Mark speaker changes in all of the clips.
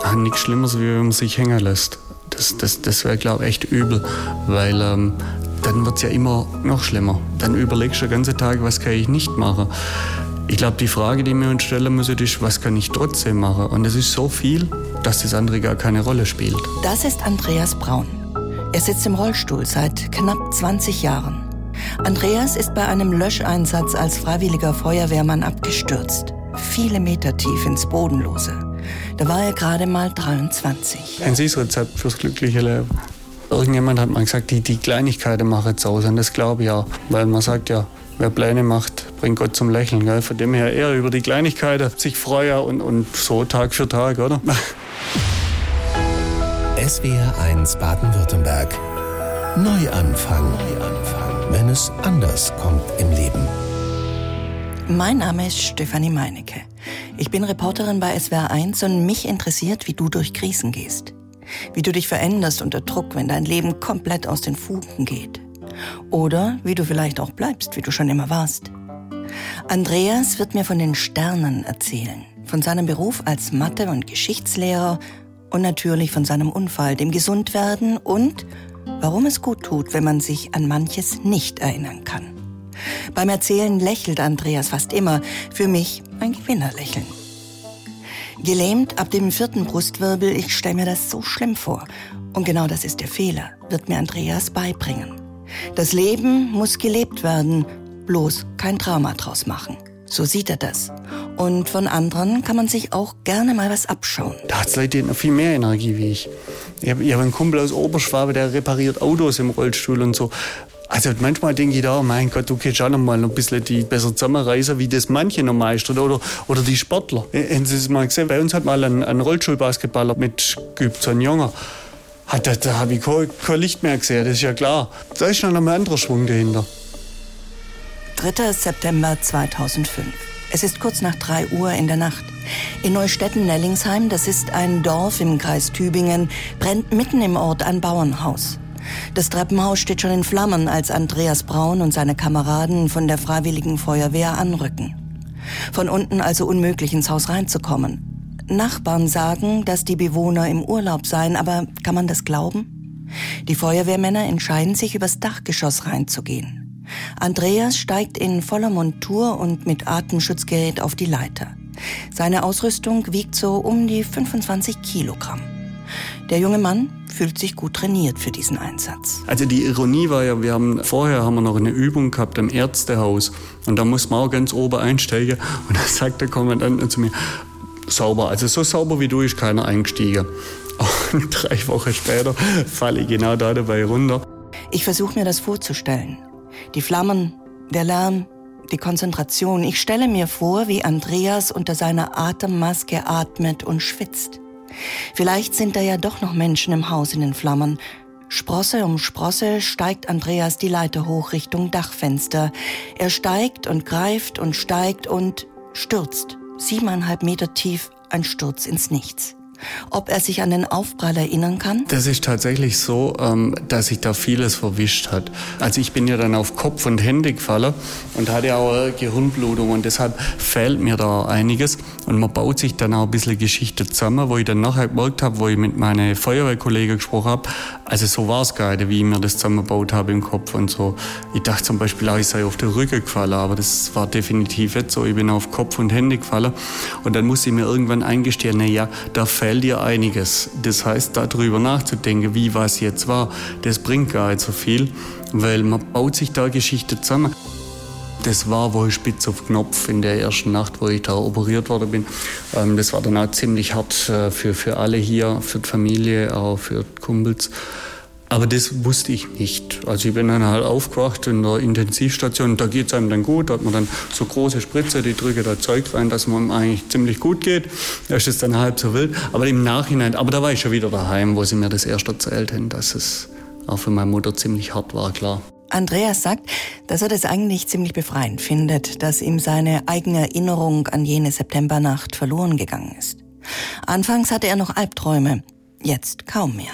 Speaker 1: nichts Schlimmeres, wie wenn man sich hängen lässt. Das wäre, glaube ich, echt übel, weil dann wird es ja immer noch schlimmer. Dann überlegst du den ganzen Tag, was kann ich nicht machen. Ich glaube, die Frage, die wir uns stellen müssen, ist, was kann ich trotzdem machen? Und es ist so viel, dass das andere gar keine Rolle spielt.
Speaker 2: Das ist Andreas Braun. Er sitzt im Rollstuhl seit knapp 20 Jahren. Andreas ist bei einem Löscheinsatz als freiwilliger Feuerwehrmann abgestürzt. Viele Meter tief ins Bodenlose. Da war er gerade mal 23.
Speaker 1: Ein Süßrezept fürs glückliche Leben. Irgendjemand hat mal gesagt, die Kleinigkeiten machen es aus. Und das glaube ich auch. Weil man sagt ja, wer Pläne macht, bringt Gott zum Lächeln. Gell? Von dem her eher über die Kleinigkeiten sich freuen und so Tag für Tag, oder?
Speaker 3: SWR1 Baden-Württemberg. Neuanfang. Wenn es anders kommt im Leben.
Speaker 2: Mein Name ist Stefanie Meinecke. Ich bin Reporterin bei SWR1 und mich interessiert, wie du durch Krisen gehst. Wie du dich veränderst unter Druck, wenn dein Leben komplett aus den Fugen geht. Oder wie du vielleicht auch bleibst, wie du schon immer warst. Andreas wird mir von den Sternen erzählen. Von seinem Beruf als Mathe- und Geschichtslehrer und natürlich von seinem Unfall, dem Gesundwerden und warum es gut tut, wenn man sich an manches nicht erinnern kann. Beim Erzählen lächelt Andreas fast immer. Für mich ein Gewinnerlächeln. Gelähmt ab dem 4. Brustwirbel, ich stelle mir das so schlimm vor. Und genau das ist der Fehler, wird mir Andreas beibringen. Das Leben muss gelebt werden, bloß kein Drama draus machen. So sieht er das. Und von anderen kann man sich auch gerne mal was abschauen.
Speaker 1: Da hat Leute noch viel mehr Energie wie ich. Ich hab einen Kumpel aus Oberschwabe, der repariert Autos im Rollstuhl und so. Also manchmal denke ich da, mein Gott, du kannst auch noch mal ein bisschen die besser zusammenreißen, wie das manche noch meistern oder die Sportler. Haben Sie es mal gesehen? Bei uns hat mal ein Rollstuhlbasketballer mitgeübt, so ein Junger. Da habe ich kein Licht mehr gesehen, das ist ja klar. Da ist noch ein anderer Schwung dahinter.
Speaker 2: 3. September 2005. Es ist kurz nach 3 Uhr in der Nacht. In Neustetten-Nellingsheim, das ist ein Dorf im Kreis Tübingen, brennt mitten im Ort ein Bauernhaus. Das Treppenhaus steht schon in Flammen, als Andreas Braun und seine Kameraden von der Freiwilligen Feuerwehr anrücken. Von unten also unmöglich ins Haus reinzukommen. Nachbarn sagen, dass die Bewohner im Urlaub seien, aber kann man das glauben? Die Feuerwehrmänner entscheiden sich, übers Dachgeschoss reinzugehen. Andreas steigt in voller Montur und mit Atemschutzgerät auf die Leiter. Seine Ausrüstung wiegt so um die 25 Kilogramm. Der junge Mann fühlt sich gut trainiert für diesen Einsatz.
Speaker 1: Also die Ironie war ja, vorher haben wir noch eine Übung gehabt im Ärztehaus. Und da muss man auch ganz oben einsteigen. Und da sagt der Kommandant zu mir, sauber, also so sauber wie du ist keiner eingestiegen. Und 3 Wochen später falle ich genau da dabei runter.
Speaker 2: Ich versuche mir das vorzustellen. Die Flammen, der Lärm, die Konzentration. Ich stelle mir vor, wie Andreas unter seiner Atemmaske atmet und schwitzt. Vielleicht sind da ja doch noch Menschen im Haus in den Flammen. Sprosse um Sprosse steigt Andreas die Leiter hoch Richtung Dachfenster. Er steigt und greift und steigt und stürzt. 7,5 Meter tief, ein Sturz ins Nichts. Ob er sich an den Aufprall erinnern kann?
Speaker 1: Das ist tatsächlich so, dass sich da vieles verwischt hat. Also ich bin ja dann auf Kopf und Hände gefallen und hatte auch eine Gehirnblutung und deshalb fehlt mir da einiges. Und man baut sich dann auch ein bisschen Geschichte zusammen, wo ich dann nachher gemerkt habe, wo ich mit meinen Feuerwehrkollegen gesprochen habe, also so war es gar nicht, wie ich mir das zusammengebaut habe im Kopf und so. Ich dachte zum Beispiel auch, ich sei auf den Rücken gefallen, aber das war definitiv nicht so. Ich bin auf Kopf und Hände gefallen und dann musste ich mir irgendwann eingestehen, naja, da fehlt dir einiges. Das heißt, darüber nachzudenken, wie was jetzt war, das bringt gar nicht so viel, weil man baut sich da Geschichte zusammen. Das war wohl spitz auf Knopf in der ersten Nacht, wo ich da operiert worden bin. Das war dann auch ziemlich hart für alle hier, für die Familie, auch für die Kumpels. Aber das wusste ich nicht. Also ich bin dann halt aufgewacht in der Intensivstation, da geht's einem dann gut, da hat man dann so große Spritze, die drücke da Zeug rein, dass man eigentlich ziemlich gut geht. Da ist es dann halb so wild. Aber im Nachhinein, aber da war ich schon wieder daheim, wo sie mir das erst erzählt haben, dass es auch für meine Mutter ziemlich hart war, klar.
Speaker 2: Andreas sagt, dass er das eigentlich ziemlich befreiend findet, dass ihm seine eigene Erinnerung an jene Septembernacht verloren gegangen ist. Anfangs hatte er noch Albträume, jetzt kaum mehr.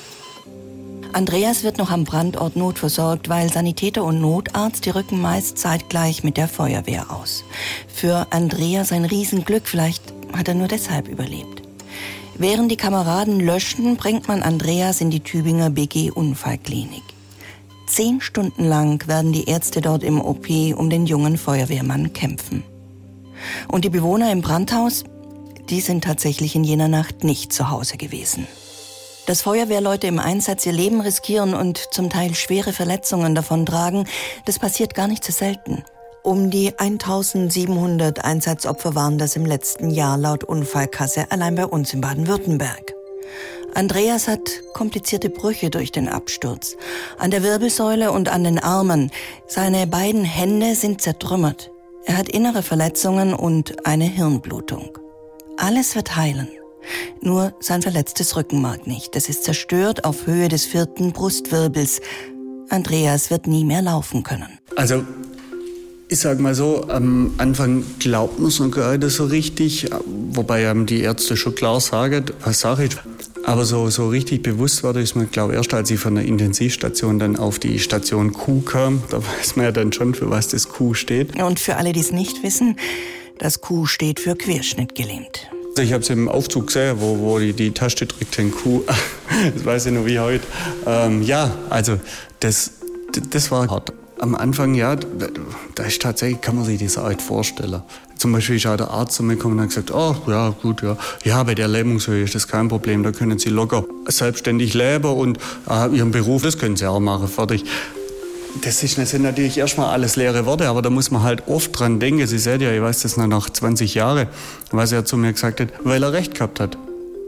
Speaker 2: Andreas wird noch am Brandort notversorgt, weil Sanitäter und Notarzt, die rücken meist zeitgleich mit der Feuerwehr aus. Für Andreas ein Riesenglück, vielleicht hat er nur deshalb überlebt. Während die Kameraden löschen, bringt man Andreas in die Tübinger BG-Unfallklinik. 10 Stunden lang werden die Ärzte dort im OP um den jungen Feuerwehrmann kämpfen. Und die Bewohner im Brandhaus, die sind tatsächlich in jener Nacht nicht zu Hause gewesen. Dass Feuerwehrleute im Einsatz ihr Leben riskieren und zum Teil schwere Verletzungen davontragen, das passiert gar nicht so selten. Um die 1700 Einsatzopfer waren das im letzten Jahr laut Unfallkasse allein bei uns in Baden-Württemberg. Andreas hat komplizierte Brüche durch den Absturz. An der Wirbelsäule und an den Armen. Seine beiden Hände sind zertrümmert. Er hat innere Verletzungen und eine Hirnblutung. Alles wird heilen. Nur sein verletztes Rückenmark nicht. Das ist zerstört auf Höhe des 4. Brustwirbels. Andreas wird nie mehr laufen können.
Speaker 1: Also, ich sag mal so, am Anfang glaubt man es noch gar nicht so richtig, wobei einem die Ärzte schon klar sagen, was Sache ist. Aber so richtig bewusst wurde ich mir, glaube ich, erst als ich von der Intensivstation dann auf die Station Q kam. Da weiß man ja dann schon, für was das Q steht.
Speaker 2: Und für alle, die es nicht wissen, das Q steht für querschnittgelähmt.
Speaker 1: Ich habe es im Aufzug gesehen, wo die Taste drückt, den Q. Das weiß ich noch wie heute. Ja, also das war hart. Am Anfang, ja, da ist tatsächlich, kann man sich das auch nicht vorstellen. Zum Beispiel ist auch der Arzt zu mir gekommen und hat gesagt, oh, ja, gut, ja. Ja, bei der Lähmungshöhe ist das kein Problem, da können Sie locker selbstständig leben und Ihren Beruf, das können Sie auch machen, fertig. Das sind natürlich erstmal alles leere Worte, aber da muss man halt oft dran denken. Sie sehen ja, ich weiß das noch nach 20 Jahren, was er zu mir gesagt hat, weil er recht gehabt hat.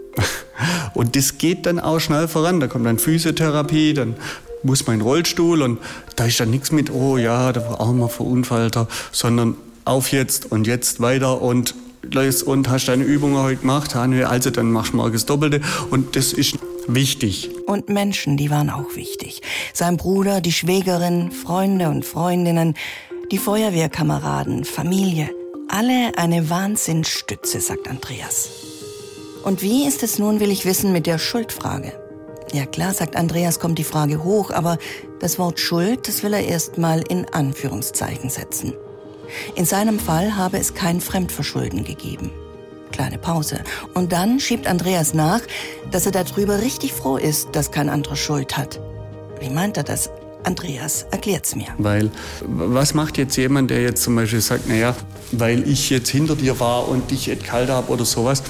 Speaker 1: Und das geht dann auch schnell voran. Da kommt dann Physiotherapie, dann muss man in den Rollstuhl und da ist dann nichts mit, oh ja, da war auch mal Verunfallter, sondern auf jetzt und jetzt weiter und hast deine Übungen heute gemacht, also dann machst du morgen das Doppelte und das ist wichtig.
Speaker 2: Und Menschen, die waren auch wichtig. Sein Bruder, die Schwägerin, Freunde und Freundinnen, die Feuerwehrkameraden, Familie, alle eine Wahnsinnsstütze, sagt Andreas. Und wie ist es nun, will ich wissen, mit der Schuldfrage? Ja klar, sagt Andreas, kommt die Frage hoch, aber das Wort Schuld, das will er erst mal in Anführungszeichen setzen. In seinem Fall habe es kein Fremdverschulden gegeben. Kleine Pause. Und dann schiebt Andreas nach, dass er darüber richtig froh ist, dass kein anderer Schuld hat. Wie meint er das? Andreas erklärt's mir.
Speaker 1: Weil, was macht jetzt jemand, der jetzt zum Beispiel sagt, naja, weil ich jetzt hinter dir war und dich kalt habe oder sowas.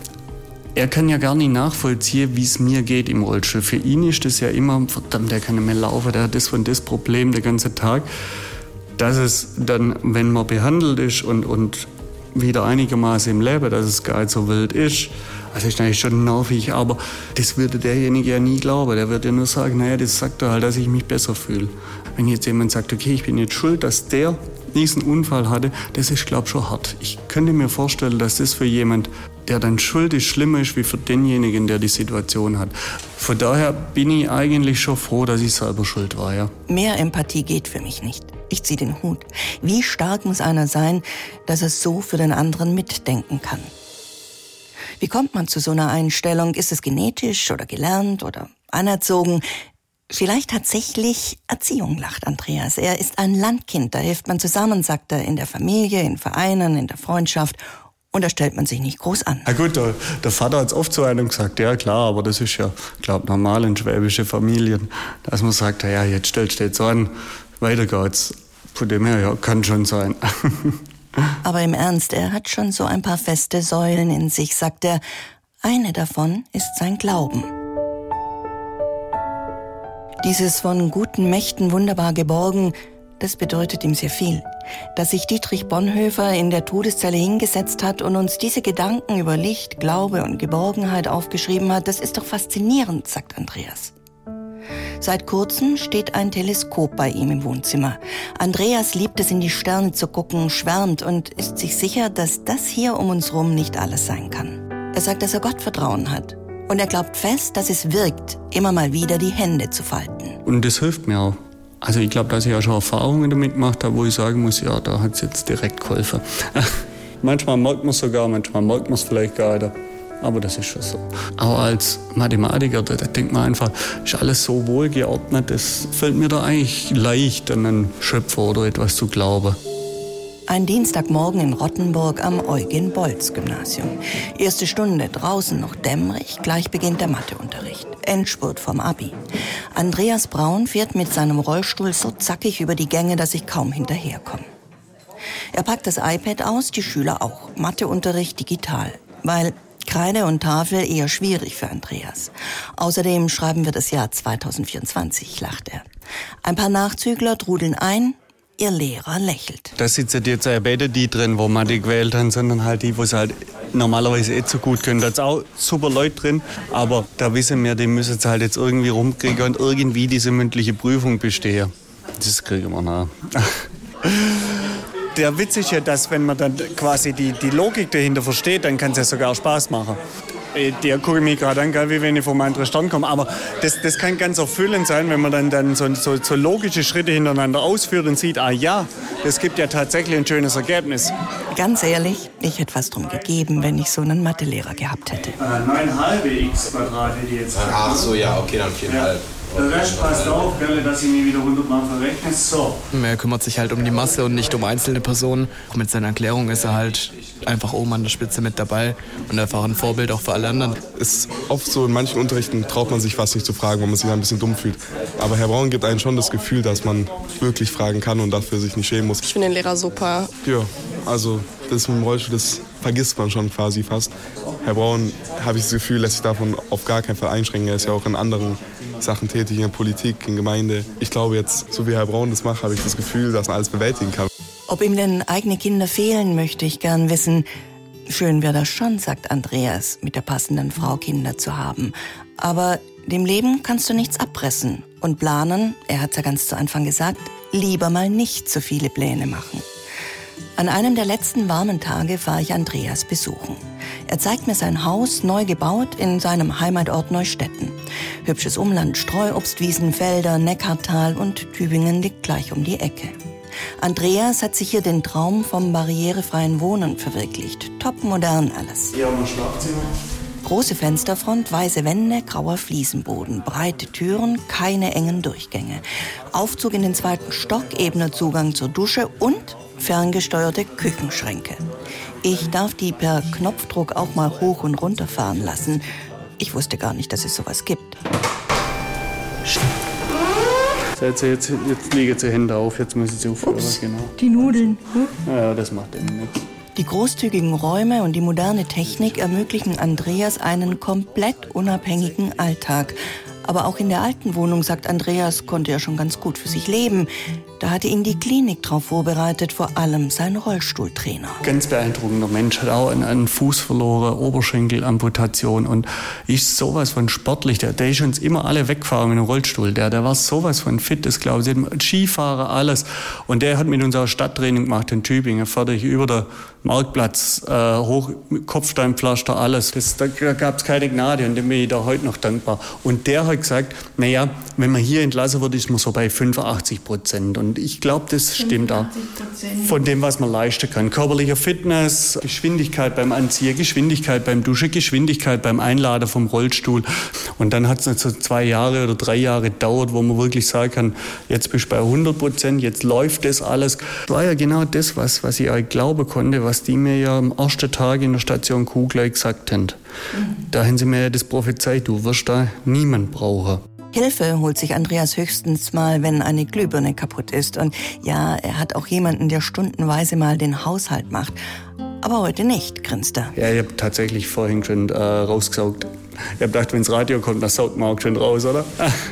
Speaker 1: Er kann ja gar nicht nachvollziehen, wie es mir geht im Rollstuhl. Für ihn ist das ja immer, verdammt, der kann nicht mehr laufen, der hat das und das Problem den ganzen Tag. Dass es dann, wenn man behandelt ist und wieder einigermaßen im Leben, dass es gar nicht so wild ist, also ist natürlich schon nervig, aber das würde derjenige ja nie glauben. Der würde ja nur sagen, naja, das sagt er halt, dass ich mich besser fühle. Wenn jetzt jemand sagt, okay, ich bin jetzt schuld, dass der diesen Unfall hatte, das ist, glaube ich, schon hart. Ich könnte mir vorstellen, dass das für jemand, der dann schuld ist, schlimmer ist, wie für denjenigen, der die Situation hat. Von daher bin ich eigentlich schon froh, dass ich selber schuld war, ja.
Speaker 2: Mehr Empathie geht für mich nicht. Ich ziehe den Hut. Wie stark muss einer sein, dass er so für den anderen mitdenken kann? Wie kommt man zu so einer Einstellung? Ist es genetisch oder gelernt oder anerzogen? Vielleicht tatsächlich Erziehung, lacht Andreas. Er ist ein Landkind, da hilft man zusammen, sagt er, in der Familie, in Vereinen, in der Freundschaft. Und da stellt man sich nicht groß an.
Speaker 1: Na gut, der Vater hat es oft zu einem gesagt, ja klar, aber das ist ja, glaube normal in schwäbischen Familien, dass man sagt, ja, jetzt stellst du jetzt an, weiter geht's. Von dem her, ja, kann schon sein.
Speaker 2: Aber im Ernst, er hat schon so ein paar feste Säulen in sich, sagt er. Eine davon ist sein Glauben. Dieses von guten Mächten wunderbar geborgen, das bedeutet ihm sehr viel. Dass sich Dietrich Bonhoeffer in der Todeszelle hingesetzt hat und uns diese Gedanken über Licht, Glaube und Geborgenheit aufgeschrieben hat, das ist doch faszinierend, sagt Andreas. Seit kurzem steht ein Teleskop bei ihm im Wohnzimmer. Andreas liebt es, in die Sterne zu gucken, schwärmt und ist sich sicher, dass das hier um uns rum nicht alles sein kann. Er sagt, dass er Gottvertrauen hat. Und er glaubt fest, dass es wirkt, immer mal wieder die Hände zu falten.
Speaker 1: Und das hilft mir auch. Also ich glaube, dass ich auch schon Erfahrungen damit gemacht habe, wo ich sagen muss, ja, da hat es jetzt direkt geholfen. Manchmal merkt man es sogar, manchmal merkt man es vielleicht gar nicht. Aber das ist schon so. Auch als Mathematiker, da denkt man einfach, ist alles so wohlgeordnet, es fällt mir da eigentlich leicht, an einen Schöpfer oder etwas zu glauben.
Speaker 2: Ein Dienstagmorgen in Rottenburg am Eugen-Bolz-Gymnasium. Erste Stunde, draußen noch dämmerig, gleich beginnt der Matheunterricht. Endspurt vom Abi. Andreas Braun fährt mit seinem Rollstuhl so zackig über die Gänge, dass ich kaum hinterherkomme. Er packt das iPad aus, die Schüler auch. Matheunterricht digital, weil Kreide und Tafel eher schwierig für Andreas. Außerdem schreiben wir das Jahr 2024, lacht er. Ein paar Nachzügler trudeln ein, ihr Lehrer lächelt.
Speaker 1: Da sitzen jetzt beide die drin, wo Mathe gewählt haben, sondern halt die, wo sie halt normalerweise so gut können. Da ist auch super Leute drin, aber da wissen wir, die müssen es halt jetzt irgendwie rumkriegen und irgendwie diese mündliche Prüfung bestehen. Das kriegen wir noch. Der Witz ist ja, dass wenn man dann quasi die Logik dahinter versteht, dann kann es ja sogar Spaß machen. Der gucke mich gerade an, wie wenn ich vom anderen Stern komme. Aber das kann ganz erfüllend sein, wenn man dann so logische Schritte hintereinander ausführt und sieht, ja, das gibt ja tatsächlich ein schönes Ergebnis.
Speaker 2: Ganz ehrlich, ich hätte was drum gegeben, wenn ich so einen Mathelehrer gehabt hätte.
Speaker 1: 9,5 x Quadrat hätte ich jetzt.
Speaker 4: Ach so, ja, okay, dann 4,5. Ja.
Speaker 1: Der Rest passt auf, dass ich mich wieder 100 Mal verrechne. So.
Speaker 5: Er kümmert sich halt um die Masse und nicht um einzelne Personen. Auch mit seiner Erklärung ist er halt einfach oben an der Spitze mit dabei und einfach ein Vorbild auch für alle anderen.
Speaker 6: Es ist oft so, in manchen Unterrichten traut man sich fast nicht zu fragen, weil man sich ein bisschen dumm fühlt. Aber Herr Braun gibt einem schon das Gefühl, dass man wirklich fragen kann und dafür sich nicht schämen muss.
Speaker 7: Ich finde den Lehrer super.
Speaker 6: Ja, also das mit dem Rollstuhl, das vergisst man schon quasi fast. Herr Braun, habe ich das Gefühl, lässt sich davon auf gar keinen Fall einschränken. Er ist ja auch in anderen Sachen tätig, in der Politik, in Gemeinde. Ich glaube jetzt, so wie Herr Braun das macht, habe ich das Gefühl, dass er alles bewältigen kann.
Speaker 2: Ob ihm denn eigene Kinder fehlen, möchte ich gern wissen. Schön wäre das schon, sagt Andreas, mit der passenden Frau Kinder zu haben. Aber dem Leben kannst du nichts abpressen. Und planen, er hat's ja ganz zu Anfang gesagt, lieber mal nicht so viele Pläne machen. An einem der letzten warmen Tage fahre ich Andreas besuchen. Er zeigt mir sein Haus, neu gebaut, in seinem Heimatort Neustetten. Hübsches Umland, Streuobstwiesen, Felder, Neckartal und Tübingen liegt gleich um die Ecke. Andreas hat sich hier den Traum vom barrierefreien Wohnen verwirklicht. Topmodern alles.
Speaker 1: Hier haben wir Schlafzimmer.
Speaker 2: Große Fensterfront, weiße Wände, grauer Fliesenboden, breite Türen, keine engen Durchgänge. Aufzug in den 2. Stock, ebener Zugang zur Dusche und ferngesteuerte Küchenschränke. Ich darf die per Knopfdruck auch mal hoch und runter fahren lassen. Ich wusste gar nicht, dass es sowas gibt.
Speaker 1: Jetzt liegen die Hände auf, jetzt müssen sie aufhören. Genau.
Speaker 2: Die Nudeln.
Speaker 1: Ja, das macht eben nichts.
Speaker 2: Die großzügigen Räume und die moderne Technik ermöglichen Andreas einen komplett unabhängigen Alltag. Aber auch in der alten Wohnung, sagt Andreas, konnte er schon ganz gut für sich leben. Da hatte ihn die Klinik darauf vorbereitet, vor allem sein Rollstuhltrainer.
Speaker 1: Ganz beeindruckender Mensch, hat auch einen Fuß verloren, Oberschenkelamputation und ist sowas von sportlich. Der ist uns immer alle weggefahren mit dem Rollstuhl. Der war sowas von fit, das glaube ich. Skifahrer, alles. Und der hat mit uns auch Stadttraining gemacht in Tübingen, fertig über der Marktplatz, hoch, Kopfsteinpflaster, alles. Da gab es keine Gnade und dem bin ich da heute noch dankbar. Und der hat gesagt, naja, wenn man hier entlassen wird, ist man so bei 85%. Und ich glaube, das stimmt auch. Von dem, was man leisten kann. Körperlicher Fitness, Geschwindigkeit beim Anziehen, Geschwindigkeit beim Duschen, Geschwindigkeit beim Einladen vom Rollstuhl. Und dann hat es so 2 Jahre oder 3 Jahre gedauert, wo man wirklich sagen kann, jetzt bist du bei 100%, jetzt läuft das alles. Das war ja genau das, was ich euch glauben konnte, was die mir ja am ersten Tag in der Station Kuh gleich gesagt haben. Da haben sie mir ja das prophezeit, du wirst da niemand brauchen.
Speaker 2: Hilfe holt sich Andreas höchstens mal, wenn eine Glühbirne kaputt ist. Und ja, er hat auch jemanden, der stundenweise mal den Haushalt macht. Aber heute nicht, grinst er.
Speaker 1: Ja, ich habe tatsächlich vorhin schon rausgesaugt. Ich habe gedacht, wenn das Radio kommt, dann saugt man auch schon raus, oder?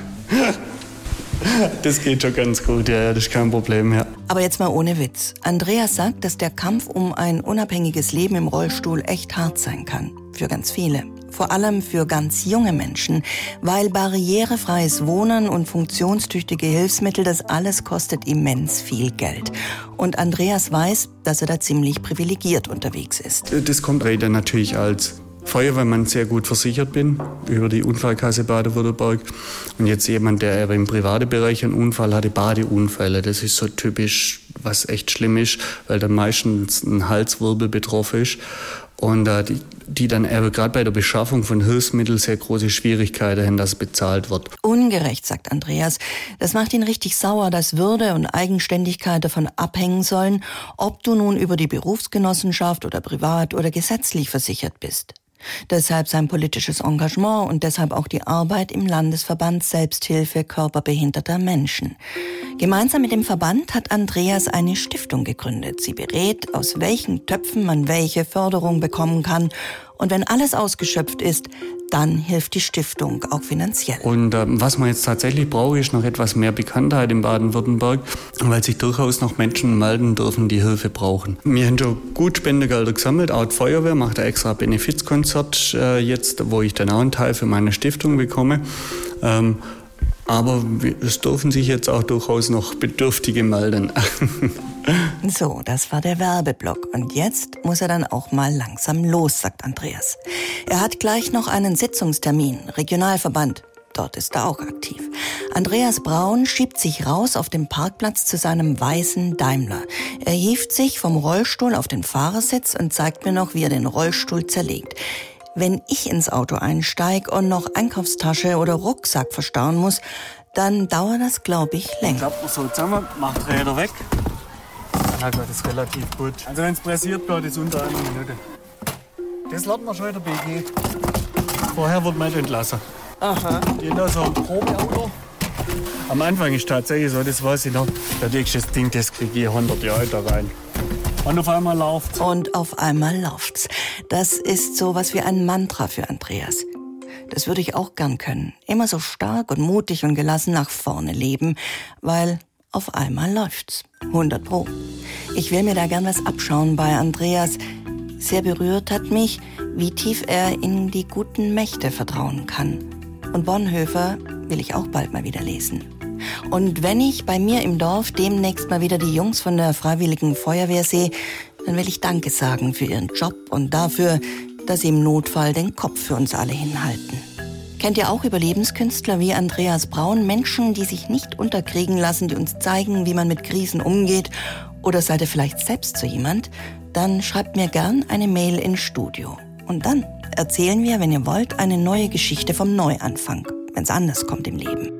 Speaker 1: Das geht schon ganz gut, ja, das ist kein Problem, ja.
Speaker 2: Aber jetzt mal ohne Witz. Andreas sagt, dass der Kampf um ein unabhängiges Leben im Rollstuhl echt hart sein kann. Für ganz viele. Vor allem für ganz junge Menschen, weil barrierefreies Wohnen und funktionstüchtige Hilfsmittel, das alles kostet immens viel Geld. Und Andreas weiß, dass er da ziemlich privilegiert unterwegs ist.
Speaker 1: Das kommt dann natürlich als Feuerwehrmann sehr gut versichert bin, über die Unfallkasse Baden-Württemberg. Und jetzt jemand, der im privaten Bereich einen Unfall hatte, Badeunfälle. Das ist so typisch, was echt schlimm ist, weil dann meistens ein Halswirbel betroffen ist. und die dann eben gerade bei der Beschaffung von Hilfsmitteln sehr große Schwierigkeiten haben, dass es bezahlt wird.
Speaker 2: Ungerecht, sagt Andreas. Das macht ihn richtig sauer, dass Würde und Eigenständigkeit davon abhängen sollen, ob du nun über die Berufsgenossenschaft oder privat oder gesetzlich versichert bist. Deshalb sein politisches Engagement und deshalb auch die Arbeit im Landesverband Selbsthilfe körperbehinderter Menschen. Gemeinsam mit dem Verband hat Andreas eine Stiftung gegründet. Sie berät, aus welchen Töpfen man welche Förderung bekommen kann. Und wenn alles ausgeschöpft ist, dann hilft die Stiftung auch finanziell.
Speaker 1: Und was man jetzt tatsächlich braucht, ist noch etwas mehr Bekanntheit in Baden-Württemberg, weil sich durchaus noch Menschen melden dürfen, die Hilfe brauchen. Wir haben schon gut Spendegelder gesammelt. Auch die Feuerwehr macht ein extra Benefizkonzert jetzt, wo ich dann auch einen Teil für meine Stiftung bekomme. Aber es dürfen sich jetzt auch durchaus noch Bedürftige melden.
Speaker 2: So, das war der Werbeblock. Und jetzt muss er dann auch mal langsam los, sagt Andreas. Er hat gleich noch einen Sitzungstermin, Regionalverband. Dort ist er auch aktiv. Andreas Braun schiebt sich raus auf dem Parkplatz zu seinem weißen Daimler. Er hieft sich vom Rollstuhl auf den Fahrersitz und zeigt mir noch, wie er den Rollstuhl zerlegt. Wenn ich ins Auto einsteige und noch Einkaufstasche oder Rucksack verstauen muss, dann dauert das, glaube ich, länger.
Speaker 1: Klappt man so zusammen, macht Räder weg. Na gut, das ist relativ gut. Also wenn es pressiert wird, ist unter einer Minute. Das laden wir schon in der BG. Vorher wird man nicht entlassen.
Speaker 2: Aha.
Speaker 1: Die da so ein Probeauto. Am Anfang ist tatsächlich so, das weiß ich noch, da denkst du, das Ding, das kriege ich 100 Jahre da rein. Und auf einmal läuft's.
Speaker 2: Und auf einmal läuft's. Das ist so was wie ein Mantra für Andreas. Das würde ich auch gern können. Immer so stark und mutig und gelassen nach vorne leben, weil auf einmal läuft's. 100%. Ich will mir da gern was abschauen bei Andreas. Sehr berührt hat mich, wie tief er in die guten Mächte vertrauen kann. Und Bonhoeffer will ich auch bald mal wieder lesen. Und wenn ich bei mir im Dorf demnächst mal wieder die Jungs von der Freiwilligen Feuerwehr sehe, dann will ich Danke sagen für ihren Job und dafür, dass sie im Notfall den Kopf für uns alle hinhalten. Kennt ihr auch Überlebenskünstler wie Andreas Braun, Menschen, die sich nicht unterkriegen lassen, die uns zeigen, wie man mit Krisen umgeht? Oder seid ihr vielleicht selbst so jemand? Dann schreibt mir gern eine Mail ins Studio. Und dann erzählen wir, wenn ihr wollt, eine neue Geschichte vom Neuanfang, wenn es anders kommt im Leben.